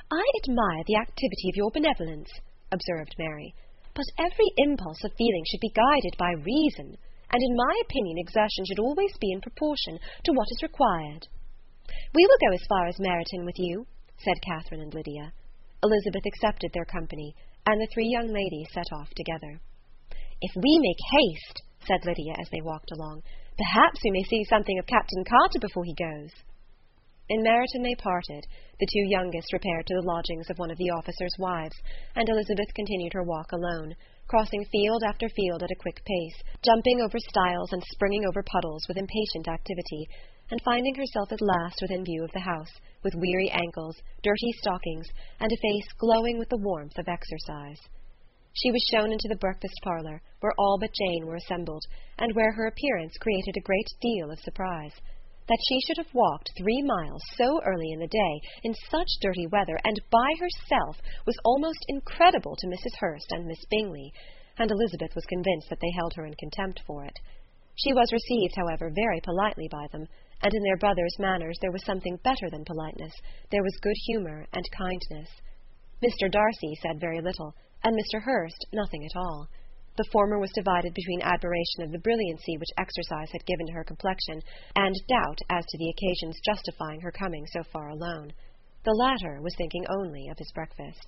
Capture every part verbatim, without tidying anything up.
"I admire the activity of your benevolence," observed Mary, "but every impulse of feeling should be guided by reason, and in my opinion exertion should always be in proportion to what is required." "We will go as far as Meryton with you," said Catherine and Lydia. Elizabeth accepted their company, and the three young ladies set off together. "If we make haste," said Lydia as they walked along, "perhaps we may see something of Captain Carter before he goes." In Meryton they parted. The two youngest repaired to the lodgings of one of the officers' wives, and Elizabeth continued her walk alone, crossing field after field at a quick pace, jumping over stiles and springing over puddles with impatient activity, and finding herself at last within view of the house, with weary ankles, dirty stockings, and a face glowing with the warmth of exercise. She was shown into the breakfast parlour, where all but Jane were assembled, and where her appearance created a great deal of surprise. That she should have walked three miles so early in the day, in such dirty weather, and by herself, was almost incredible to Missus Hurst and Miss Bingley, and Elizabeth was convinced that they held her in contempt for it. She was received, however, very politely by them, and in their brother's manners there was something better than politeness. There was good humour and kindness. Mister Darcy said very little, and Mister Hurst nothing at all. The former was divided between admiration of the brilliancy which exercise had given to her complexion, and doubt as to the occasions justifying her coming so far alone. The latter was thinking only of his breakfast.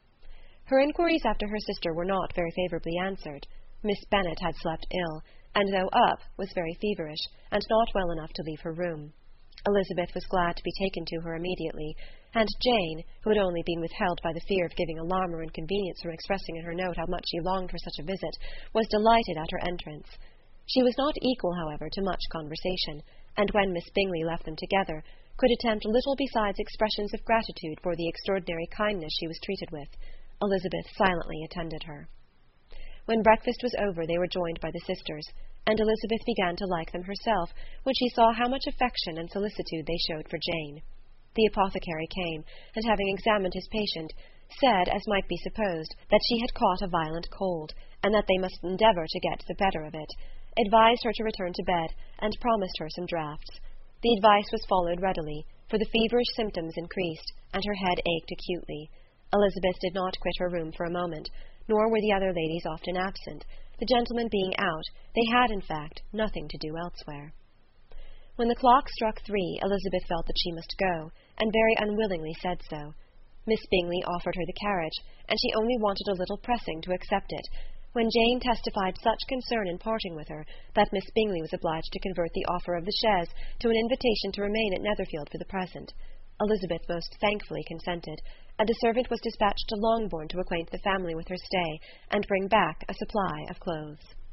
Her inquiries after her sister were not very favourably answered. Miss Bennet had slept ill, and though up, was very feverish, and not well enough to leave her room. Elizabeth was glad to be taken to her immediately, and Jane, who had only been withheld by the fear of giving alarm or inconvenience from expressing in her note how much she longed for such a visit, was delighted at her entrance. She was not equal, however, to much conversation, and when Miss Bingley left them together, could attempt little besides expressions of gratitude for the extraordinary kindness she was treated with. Elizabeth silently attended her. When breakfast was over they were joined by the sisters, and Elizabeth began to like them herself when she saw how much affection and solicitude they showed for Jane. The apothecary came, and having examined his patient, said, as might be supposed, that she had caught a violent cold, and that they must endeavour to get the better of it, advised her to return to bed, and promised her some draughts. The advice was followed readily, for the feverish symptoms increased, and her head ached acutely. Elizabeth did not quit her room for a moment, nor were the other ladies often absent. The gentlemen being out, they had, in fact, nothing to do elsewhere. When the clock struck three, Elizabeth felt that she must go, and very unwillingly said so. Miss Bingley offered her the carriage, and she only wanted a little pressing to accept it, when Jane testified such concern in parting with her, that Miss Bingley was obliged to convert the offer of the chaise to an invitation to remain at Netherfield for the present. Elizabeth most thankfully consented, and a servant was dispatched to Longbourn to acquaint the family with her stay, and bring back a supply of clothes.